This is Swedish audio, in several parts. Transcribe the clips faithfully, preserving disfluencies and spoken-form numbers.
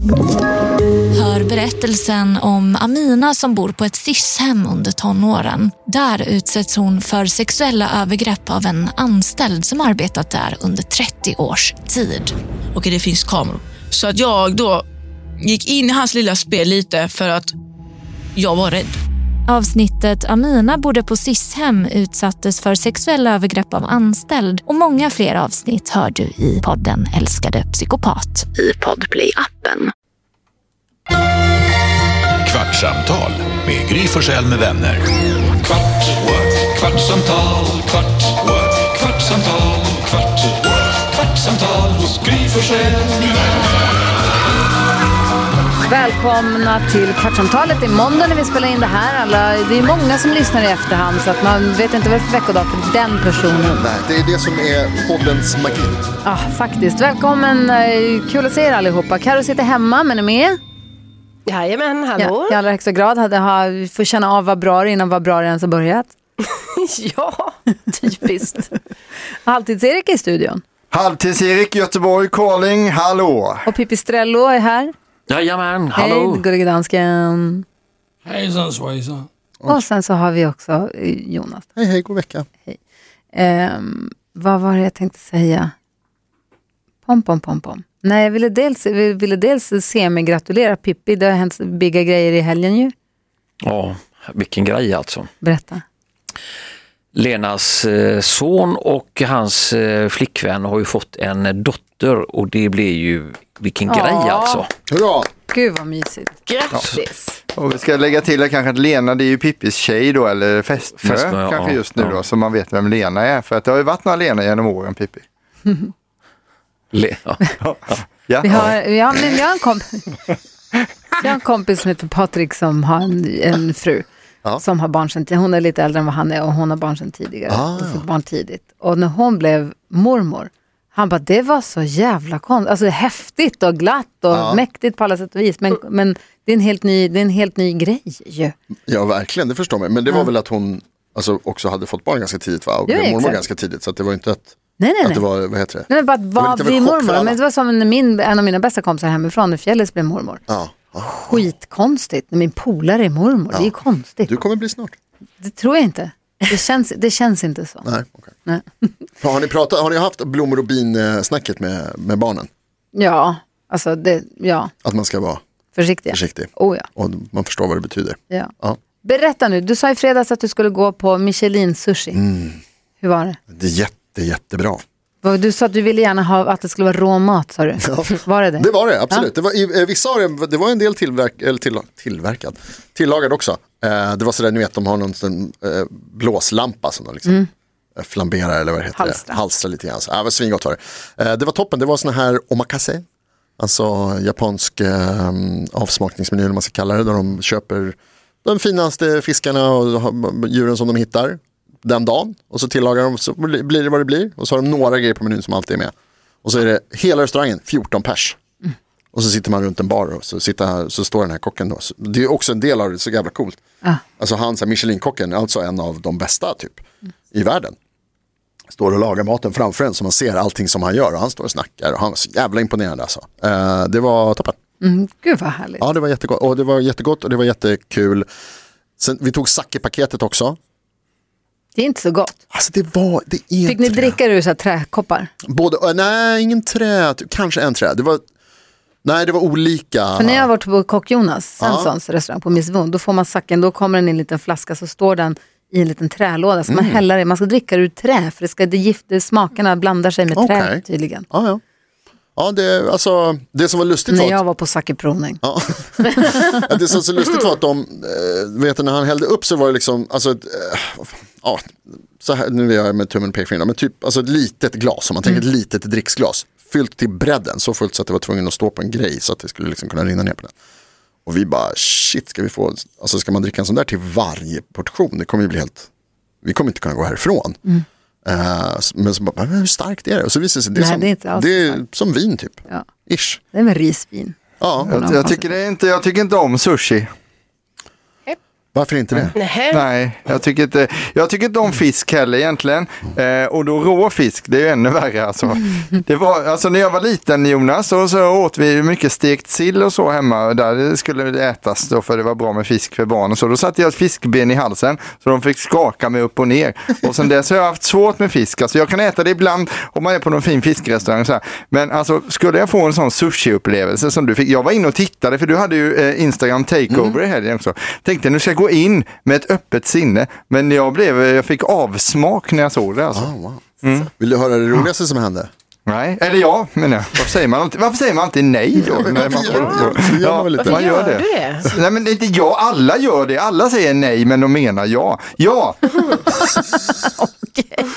Hör berättelsen om Amina som bor på ett S I S-hem under tonåren. Där utsätts hon för sexuella övergrepp av en anställd som arbetat där under trettio års tid. Och det finns kameror. Så att jag då gick in i hans lilla spel lite för att jag var rädd. Avsnittet Amina bodde på S I S-hem utsattes för sexuella övergrepp av anställd och många fler avsnitt hör du i podden Älskade psykopat i Podplay-appen. Kvartsamtal med Gry Forssell med vänner. Kvart, what? Kvartsamtal, kvart, what? Kvartsamtal, kvart, what? Kvartsamtal hos Gry Forssell med vänner. Välkomna till Kvartsamtalet. Det är måndag när vi spelar in det här. Alla, det är många som lyssnar i efterhand så att man vet inte vad det är för veckodag för den personen. Nej, det är det som är poddens magi. Ja, ah, faktiskt. Välkommen. Kul att se er allihopa. Karo sitter hemma men är med. Jajamän, hallå. Ja, i allra högsta grad. Hade, ha, vi får känna av vabrar innan vabrar ens har börjat. Ja, typiskt. Halvtids-Erik i studion. Halvtids-Erik, Göteborg, calling, hallå. Och Pipistrello är här. Jajamän, hallå. Hej, gullige dansken. Hejsan svejsan. Och sen så har vi också Jonas. Hej, hej, god vecka. Hej. Um, vad var det jag tänkte säga? Pom, pom, pom, pom. Nej, jag ville dels, jag ville dels se mig gratulera Pippi. Det har hänt bigga grejer i helgen ju. Ja, vilken grej alltså. Berätta. Lenas eh, son och hans eh, flickvän har ju fått en dotter och det blir ju vilken ja. grej alltså. Hurra! Gud vad mysigt. Grattis! Ja. Och vi ska lägga till att kanske att Lena, det är ju Pippis tjej då, eller fästmö, fästmö kanske ja, just nu ja. då, så man vet vem Lena är. För att det har ju varit några Lena genom åren, Pippi. Le- ja. Ja. Vi har, vi har, vi har en kompis. Jag har en kompis som heter Patrik som har en, en fru. Ja. Som har barn sedan tidigare. Hon är lite äldre än vad han är och hon har barn sedan tidigare. Ah, och fick barn tidigt. Och när hon blev mormor, han bara, det var så jävla konstigt. Alltså häftigt och glatt och ja. mäktigt på alla sätt och vis. Men, men det är en helt ny, det är en helt ny grej ju. Ja, verkligen, det förstår man. Men det var ja. väl att hon alltså, också hade fått barn ganska tidigt, va? Och blev mormor ganska tidigt. Så att det var inte att, nej, nej, att det var, vad heter det? Nej, men bara att var bli mormor. Men det var som när min, en av mina bästa kompisar hemifrån i Fjälles blev mormor. Ja. Skitkonstigt när min polare är mormor. Ja. Det är konstigt. Du kommer bli snart. Det tror jag inte. Det känns, det känns inte så. Nej, okay. Nej. Har ni pratat, har ni haft blommor och bin snacket med, med barnen? Ja, alltså det, ja. Att man ska vara försiktig. försiktig. Oh, ja. Och man förstår vad det betyder. Ja. Ja. Berätta nu, du sa i fredags att du skulle gå på Michelin sushi. Mm. Hur var det? Det är jätte, jättebra. Du sa att du ville gärna ha att det skulle vara råmat, sa du. Ja. Var det det? Det var det, absolut. Ja. Det var, i, vissa av det, det var en del tillverk, eller till, tillverkad, tillagad också. Eh, det var sådär, ni vet, de har någon sån, eh, blåslampa som de liksom mm. flamberar, eller vad det heter. Halstra. Halstra lite grann. Så, äh, det var svingott var det. Eh, det var toppen, det var såna här omakase. Alltså japansk eh, avsmakningsmeny, eller man ska kalla det. Där de köper de finaste fiskarna och djuren som de hittar den dagen, och så tillagar de, så blir det vad det blir, och så har de några grejer på menyn som alltid är med, och så är det hela restaurangen fjorton pers mm. och så sitter man runt en bar och så, sitter här, så står den här kocken då. Det är också en del av det, så jävla coolt. Ah. Alltså han, så här, Michelin-kocken är alltså en av de bästa typ mm. i världen, står och lagar maten framför en så man ser allting som han gör, och han står och snackar och han var så jävla imponerande alltså. uh, det var toppen. Mm, gud vad härligt. Ja, det var jättegott, och det var jättegott och det var jättekul. Sen, vi tog sake-paketet också. Det är inte så gott. Alltså det var, det är Fick ni trä. dricka ur så här träkoppar? Både, äh, nej, ingen trä, kanske en trä. Det var, nej, det var olika. För när jag har varit på Kock Jonas Svenssons ja. restaurang på Miss Vund, då får man sacken, då kommer den i en liten flaska, så står den i en liten trälåda. Så mm. man häller i, man ska dricka ur trä, för det ska, det gifter, smakerna blandar sig med okay. trä tydligen. Ja, ja. Ja, det, alltså, det som var lustigt när var att, jag var på sakeprovning. Ja. Det som var så lustigt var att de, äh, vet du, när han hällde upp så var det liksom, alltså, äh, ja, så här, nu är jag med tummen och pekfingrar, men typ, alltså ett litet glas, om man tänker mm. ett litet dricksglas, fyllt till bredden, så fullt så att det var tvungen att stå på en grej så att det skulle liksom kunna rinna ner på den. Och vi bara, shit, ska vi få, alltså ska man dricka en sån där till varje portion? Det kommer ju bli helt, vi kommer inte kunna gå härifrån. Mm. Uh, men så bara, hur starkt är det? Och så visar det sig, det är, Nej, som, det är, inte det är som vin typ. Ja. Ish. Det är med risvin. Ja. Jag, jag, tycker det är inte, jag tycker inte om sushi. Varför inte det? Nej. Nej, jag tycker inte, jag tycker inte om fisk heller egentligen. Eh, och då rå fisk, det är ju ännu värre alltså. Det var, alltså när jag var liten, Jonas, och så åt vi mycket stekt sill och så hemma. Där det skulle det ätas då, för det var bra med fisk för barn och så. Då satte jag ett fiskben i halsen så de fick skaka mig upp och ner. Och sen dess har jag haft svårt med fisk. Alltså jag kan äta det ibland om man är på någon fin fiskrestaurang. Så här. Men alltså skulle jag få en sån sushi-upplevelse som du fick. Jag var inne och tittade, för du hade ju eh, Instagram takeover mm. i helgen också. Tänkte nu ska jag gå in med ett öppet sinne, men jag, blev, jag fick avsmak när jag såg det. Alltså. Oh, wow. mm. Vill du höra det roligaste som hände? Nej, eller ja, men nej. Varför säger man alltid, varför säger man alltid nej då? Nej, man, ja, ja, ja, man gör det. det? Nej, men inte jag, alla gör det. Alla säger nej, men de menar ja. Ja! Okej.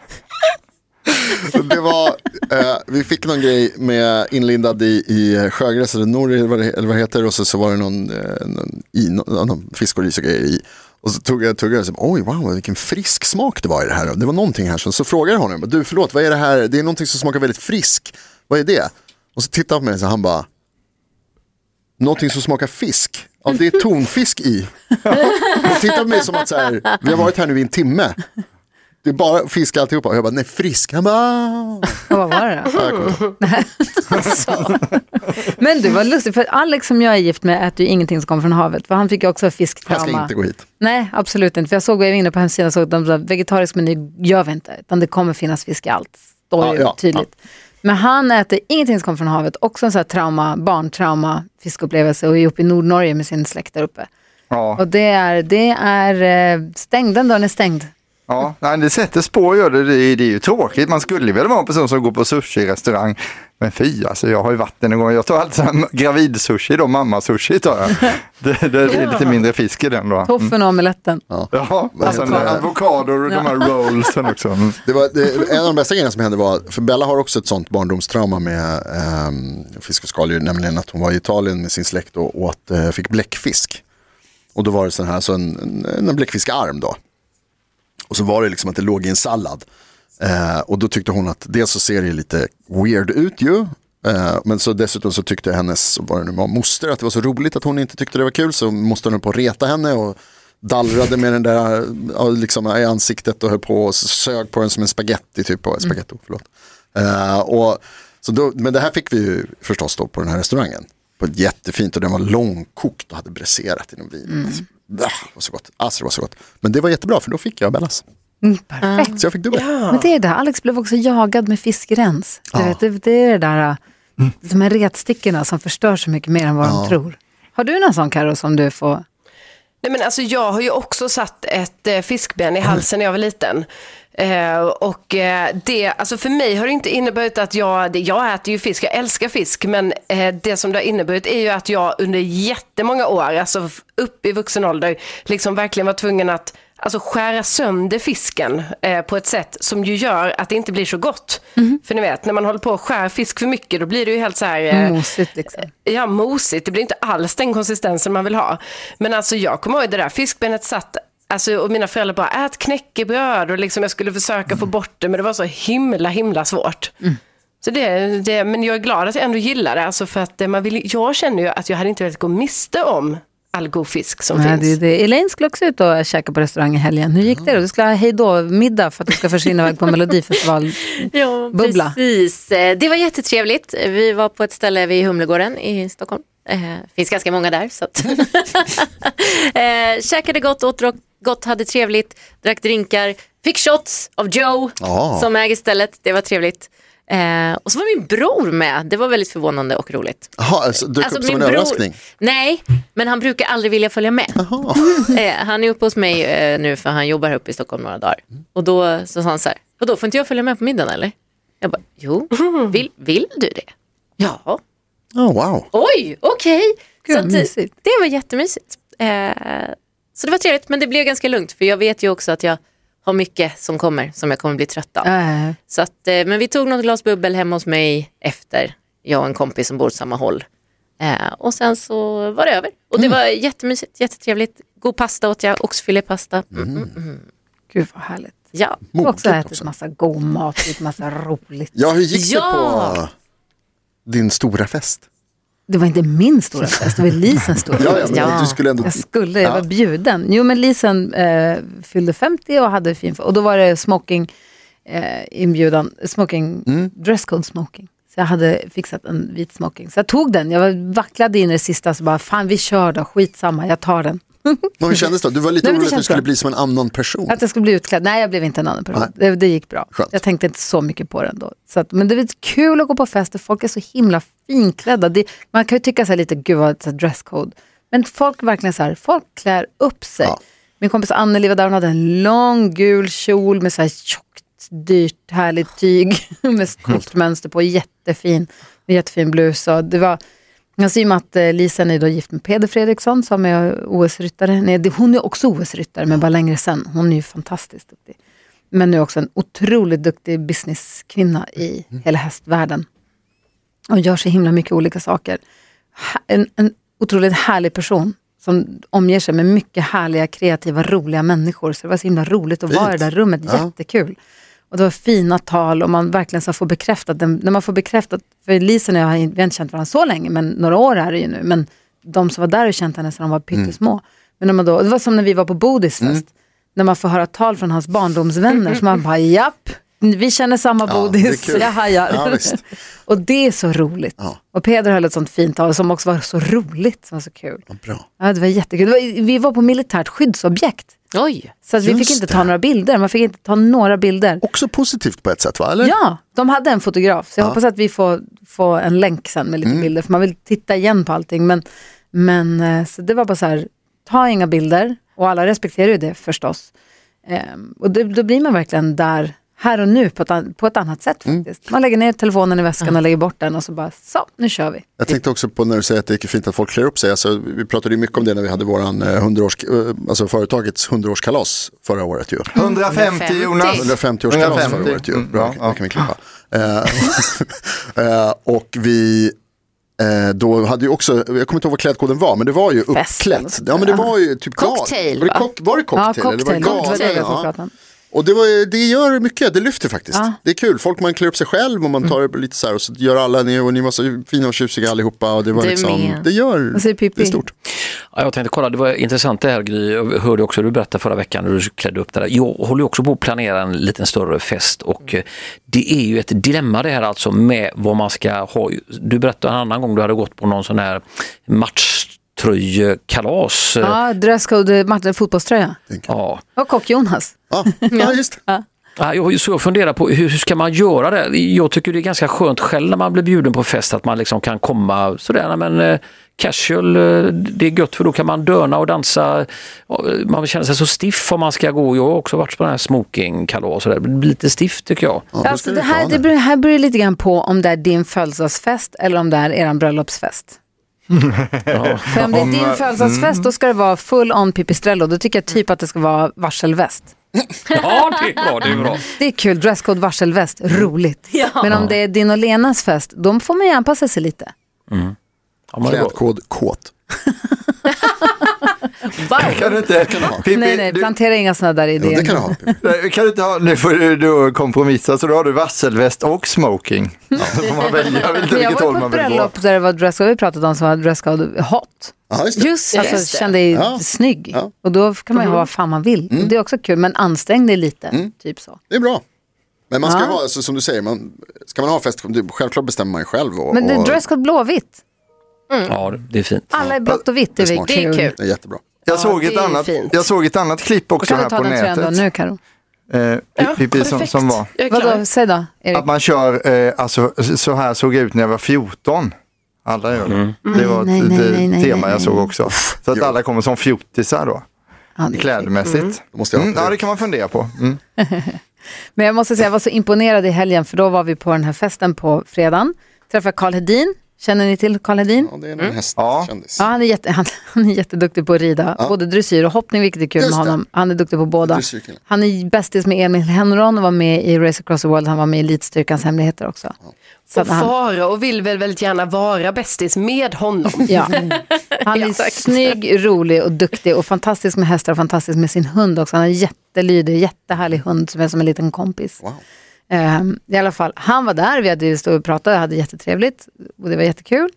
Det var, eh, vi fick någon grej med inlindad i, i sjögräs eller nor, eller vad det, eller vad det heter, och så, så var det någon, eh, någon, i, någon, någon fisk och ris och grejer i. Och så tog jag, tog jag och sa, oj wow, vilken frisk smak det var i det här. Det var någonting här, så, så frågade jag honom, du förlåt, vad är det här? Det är någonting som smakar väldigt frisk. Vad är det? Och så tittade han på mig och så han bara, någonting som smakar fisk. Ja, det är tonfisk i. Och tittade på mig som att så här, vi har varit här nu i en timme. Det är bara fisk alltihopa. Och jag bara, nej, frisk. Han bara, och vad var det då? Ja, men du, var lustigt. För Alex som jag är gift med äter ju ingenting som kommer från havet. För han fick ju också fisktrauma. Han ska inte gå hit. Nej, absolut inte. För jag såg, jag var inne på hemsidan, såg att de sa, vegetarisk meny gör vi inte. Utan det kommer finnas fisk i allt. Står ja, ju ja, tydligt. Ja. Men han äter ingenting som kommer från havet. Också en sån här trauma, barntrauma, fiskupplevelse. Och är uppe i Nordnorge med sin släkt där uppe. Ja. Och det är, det är stängd, den dagen är stängd. Ja, nej, det sätter spår, gör det, det, det är ju tråkigt. Man skulle väl vara en person som går på sushi-restaurang. Men fy, alltså jag har ju varit en gång. Jag tar alltid gravid-sushi då, mamma-sushi tar jag. Det, det, det är lite mindre fisk i den då. Toffen och omeletten. Ja, ja alltså avokado och de här rollsen också. Mm. Det var, det, en av de bästa grejerna som hände var, för Bella har också ett sånt barndomstrauma med um, fisk och skaldjur, nämligen att hon var i Italien med sin släkt och åt, uh, fick bläckfisk. Och då var det sån här, så en, en, en bläckfiskarm då. Och så var det liksom att det låg i en sallad. Eh, och då tyckte hon att dels så ser det lite weird ut ju. Eh, men så dessutom så tyckte hennes, var det nu var, moster att det var så roligt att hon inte tyckte det var kul. Så måste hon på att reta henne och dallrade med den där liksom, i ansiktet och höll på och sög på den som en spaghetti typ. På, spaghetti, förlåt. Eh, och, så då, men det här fick vi ju förstås då på den här restaurangen. På ett jättefint, och den var långkokt och hade bräserat i någon vin. Mm. Det var så gott. Alltså det var så gott. Men det var jättebra, för då fick jag Bellas. Mm, perfekt. Så jag fick dubbelt. Ja. Men det är det. Alex blev också jagad med fiskrens. Ja. Vet, det, det är det där, mm. de här retstickorna som förstör så mycket mer än vad ja. de tror. Har du någon sån, Karo, som du får? Nej, men alltså jag har ju också satt ett eh, fiskben i halsen när jag var liten. Eh, och eh, det, alltså för mig har det inte inneburit att jag, det, jag äter ju fisk, jag älskar fisk, men eh, det som det har inneburit är ju att jag under jättemånga år, alltså upp i vuxen ålder, liksom verkligen var tvungen att alltså skära sönder fisken eh, på ett sätt som ju gör att det inte blir så gott. Mm. För ni vet, när man håller på att skära fisk för mycket, då blir det ju helt så här... Eh, mosigt liksom. Ja, mosigt. Det blir inte alls den konsistensen man vill ha. Men alltså jag kommer ihåg det där fiskbenet satt... Alltså, och mina föräldrar bara, ät knäckebröd. Och liksom jag skulle försöka mm. få bort det, men det var så himla, himla svårt. Mm. Så det, det, men jag är glad att jag ändå gillar det. Alltså för att man vill, jag känner ju att jag hade inte velat gå miste om all god fisk som Nej, finns. Det, det. Elaine skulle också ut och käka på restaurang i helgen. Hur gick det då? Du skulle ha hej då middag för att du ska försvinna iväg på Melodifestival. Ja, bubbla. Precis. Det var jättetrevligt. Vi var på ett ställe vid Humlegården i Stockholm. Det eh, finns ganska många där. Så att eh, käkade gott, åt gott, hade trevligt, drack drinkar, fick shots av Joe oh. som äger stället. Det var trevligt. Eh, och så var min bror med. Det var väldigt förvånande och roligt. Jaha, alltså, dök alltså, upp som en bror, överraskning? Nej, men han brukar aldrig vilja följa med. eh, Han är uppe hos mig eh, nu, för han jobbar uppe i Stockholm några dagar. Och då så sa han så här, och då får inte jag följa med på middagen eller? Jag bara, jo, vill, vill du det? Ja. Oh, wow. Oj, okej. Okay. Så det var jättemysigt. Eh, så det var trevligt, men det blev ganska lugnt. För jag vet ju också att jag har mycket som kommer som jag kommer bli trött av. Äh. Så att, eh, men vi tog något glas bubbel hemma hos mig efter. Jag och en kompis som bor åt samma håll. Eh, och sen så var det över. Och det mm. var jättemysigt, jättetrevligt. God pasta åt jag, oxfilépasta. Mm. Mm, mm. Gud vad härligt. Ja. Jag har också ätit också. massa god mat, massa roligt. Ja, hur gick ja. det på din stora fest? det var inte min stora fest, det var Lisens stora ja, fest. Ja, men du skulle ändå... Jag skulle, jag var bjuden. Jo, men Lisen eh, fyllde femtio och hade fin... Och då var det smoking eh, inbjudan, smoking, mm. dresscode smoking. Så jag hade fixat en vit smoking. Så jag tog den, jag var vacklade in i det sista så bara, fan vi kör då, skitsamma, jag tar den. Men hur kändes det? Du var lite Nej, orolig att du skulle bra. bli som en annan person. Att jag skulle bli utklädd. Nej, jag blev inte en annan person. Det, det gick bra. Skönt. Jag tänkte inte så mycket på den då. Så att, men det är kul att gå på fester. Folk är så himla finklädda. Det, man kan ju tycka så här lite, gud vad ett dresscode. Men folk verkligen så här, folk klär upp sig. Ja. Min kompis Anneli var där, hon hade en lång gul kjol med så här tjockt, dyrt, härligt tyg. med coolt mönster på, jättefin. Med jättefin blus. Och det var... Jag ser att eh, Lisen är då gift med Peder Fredriksson som är O S-ryttare. Nej, det, hon är också O S-ryttare men bara längre sen. Hon är ju fantastiskt duktig. Men nu är också en otroligt duktig businesskvinna i mm. hela hästvärlden. Och gör så himla mycket olika saker. En, en otroligt härlig person som omger sig med mycket härliga, kreativa, roliga människor. Så det var så himla roligt att Fint. vara i det där rummet. Ja. Jättekul. Och det var fina tal och man verkligen så får bekräftat, när man får bekräftat, för Lisen och jag har inte känt varandra så länge, men några år är det ju nu, men de som var där och känt henne sedan de var pyttesmå. Mm. Men när man då, det var som när vi var på Bodis fest, mm. när man får höra tal från hans barndomsvänner, så man bara, japp, vi känner samma ja, Bodis, jag hajar. Ja, och det är så roligt. Ja. Och Peder höll ett sånt fint tal som också var så roligt, som var så kul. Ja, bra. Ja, det var jättekul. Det var, vi var på militärt skyddsobjekt. Oj. Så att vi fick inte ta några bilder. Man fick inte ta några bilder. Också positivt på ett sätt, va? Eller? Ja, de hade en fotograf. Så jag ja. hoppas att vi får, får en länk sen med lite mm. bilder. För man vill titta igen på allting. Men, men så det var bara så här, ta inga bilder. Och alla respekterar ju det förstås. Ehm, och det, då blir man verkligen där, här och nu på ett, på ett annat sätt faktiskt. Mm. Man lägger ner telefonen i väskan mm. och lägger bort den och så bara, så, nu kör vi. Jag tänkte också på när du säger att det är fint att folk klär upp sig. Alltså, vi pratade ju mycket om det när vi hade våran hundraårs, alltså företagets hundraårskalas förra året ju. hundrafemtio Jonas. hundrafemtio-årskalas förra året ju. Bra, ja. Det kan vi klippa. uh, och vi... Då hade ju också, jag kommer inte ihåg vad klädkoden var, men det var ju uppklätt. Ja, men det var ju typ cocktail. Var det, kock, var det cocktail? Ja, cocktail. Eller var det det var det ja. Och det, var, det gör mycket, det lyfter faktiskt. Ja. Det är kul, folk man klär upp sig själv och man tar det lite så här och så gör alla, ni, och ni var så fina och tjusiga allihopa och det var det liksom, med. det gör, det är stort. Ja, jag tänkte kolla, det var intressant det här Gry, jag hörde också du berättade förra veckan när du klädde upp det där. Jag håller också på att planera en liten större fest och det är ju ett dilemma det här alltså med vad man ska ha. Du berättade en annan gång du hade gått på någon sån här matchtröjekalas. Ja, dresscode, fotbollströja. Ja. Och kock Jonas. Ja, ja just ja. Ja, jag, så jag funderar på hur, hur ska man göra det? Jag tycker det är ganska skönt själv när man blir bjuden på fest att man liksom kan komma sådär, men eh, casual, eh, det är gött för då kan man döna och dansa. Man känner sig så stiff om man ska gå. Jag har också varit på den här smokingkalas och det blir lite stift tycker jag. Ja, alltså, det här, det beror, här beror lite grann på om det är din födelsedagsfest eller om det är eran bröllopsfest. Ja. För om det är din födelsedagsfest då ska det vara full on pipistrello. Då tycker jag typ att det ska vara varselväst. Ja, det är bra, det är bra. Det är kul, dresscode varselväst, roligt. Ja. Men om det är din och Lenas fest, då får man ju anpassa sig lite. Mm. Ja, klädkod kåt. Kan du inte, Pippi, nej, nej, plantera inga sådana där idéer. Ja, det kan du ha. Kan du inte ha, nu får du då kompromissa, så då har du varselväst och smoking. Ja, så får man välja. Jag, vet inte jag var på ett bröllop där det var dresscode, vi pratade om som var dresscode hot. Ja, just det. Just, alltså just det. Kände ja. snygg. Ja. Och då kan man ju mm. ha vad fan man vill. Mm. Det är också kul, men ansträng dig lite. Mm. Typ så. Det är bra. Men man ska ja. ha, alltså, som du säger, man, ska man ha fest, självklart bestämmer man ju själv. Och, men det är och... dresscode blåvitt. Mm. Ja, det är fint. Alla är blått och vitt, det är, det är, kul. kul. Det är jättebra. Jag, ja, såg ett annat, jag såg ett annat klipp också här på nätet. Då, nu, Karo. Eh, ja, Pippi som, som var. Vadå, säg då, Erik. Att man kör, eh, alltså så här såg jag ut när jag var fjorton. Alla gör det. Mm. Det var nej, ett nej, nej, nej, tema nej, jag såg också. Så att jo. alla kommer som fjortisar då. Ja, klädmässigt. Mm. Måste jag mm, ja, det kan man fundera på. Mm. Men jag måste säga, jag var så imponerad i helgen, för då var vi på den här festen på fredagen. Träffade Carl Hedin. Känner ni till Carl Hedin? Ja, det är en mm. hästkändis. Ja, han är, jätte, han, han är jätteduktig på att rida. Ja. Både dressyr och hoppning, vilket är kul med honom. Han är duktig på båda. Han är bästis med Emil Henron och var med i Race Across the World. Han var med i Elitstyrkans hemligheter också. Ja. Så och han... Fara och vill väl väldigt gärna vara bästis med honom. Ja. Han är snygg, rolig och duktig och fantastisk med hästar och fantastisk med sin hund också. Han är jättelydig, jättehärlig hund som är som en liten kompis. Wow. Um, I alla fall, han var där, vi hade stått och pratat och hade jättetrevligt och det var jättekul.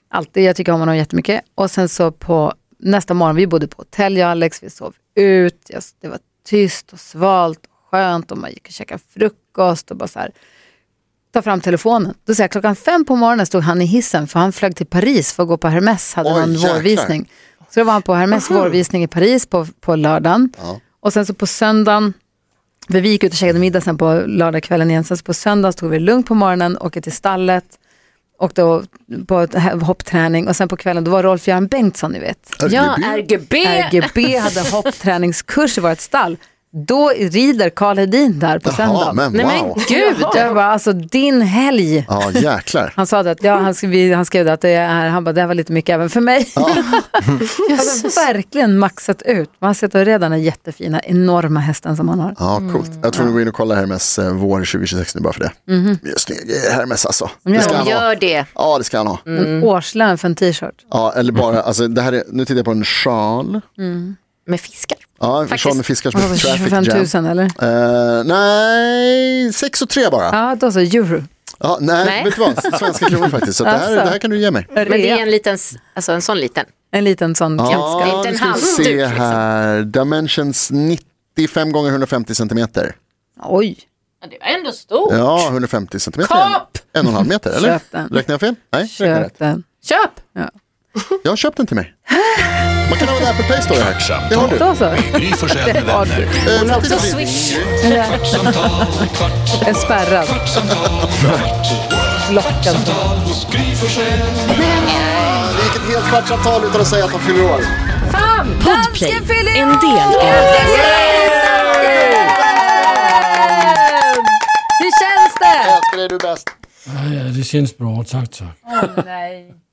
Alltid, jag tycker om honom jättemycket. Och sen så på nästa morgon, vi bodde på hotell, jag och Alex, vi sov ut. Jag, det var tyst och svalt och skönt och man gick och käkade frukost och bara så här. Ta fram telefonen. Då säger jag, klockan fem på morgonen stod han i hissen för han flög till Paris för att gå på Hermes, hade Oj, en jäklar. vårvisning. Så då var han på Hermes uh-huh. vårvisning i Paris på, på lördagen. Ja. Och sen så på söndagen, vi gick ut och käkade middag sen på lördagskvällen igen. Sen så på söndagen stod vi lugnt på morgonen, åkte till stallet. Och då på ett hoppträning och sen på kvällen då var Rolf-Göran Bengtsson, ni vet. Ja, R G B. R G B hade hoppträningskurs i vårt stall. Då rider Karl Hedin där på söndag. Men, Nej men wow. gud. Jag bara, alltså din helg. Ja, jäklar. Han sa det att, ja, han skrev, han skrev det att det är, han bara, det var lite mycket även för mig. Ja. Han har verkligen maxat ut. Man ser att redan är jättefina, enorma hästen som han har. Ja, coolt. Jag tror vi går in och kollar Hermes eh, vår tjugo tjugosex nu bara för det. Mm-hmm. Det är snygg Hermes alltså. Det ska han gör det. Ja, det ska han ha. Mm. En årslön för en t-shirt. Ja, eller bara, alltså det här är, nu tittar jag på en sjal. Mm. Med fiskar. Ja, en sjal med fiskar som heter Traffic tjugofem tusen eller? Uh, nej, sex och tre bara. Ja, då så, euro. Ja, nej, nej, vet du vad? Svenska kronor faktiskt. Så det, här, det här kan du ge mig. Men det är en liten, alltså en sån liten. En liten sån ja, ganska. Inte en ska halsduk, se här. Liksom. Dimensions nittiofem gånger hundrafemtio centimeter. Oj. Ja, det var ändå stort. Ja, hundrafemtio centimeter. Kap! En och en halv meter, eller? Köp den. Räknar jag fel? Nej, Köp den. Köp! Ja. Jag har köpt den till mig. Man kan ha en Apple Play Store här. Det har du. Då så. Gry Forssell med vänner. Hon har också Swish. Kvartsamtal, kvart, Är spärrad. kvartsamtal, kvart, Lockad. hos Gry Forssell. Det gick ett helt kvartssamtal utan att säga att de fyller år. Fan, Podplay, dansken fyller en del av Hur känns det? Jag älskar dig, du är bäst. Ja, ja, det känns bra. Tack, tack. Åh, nej.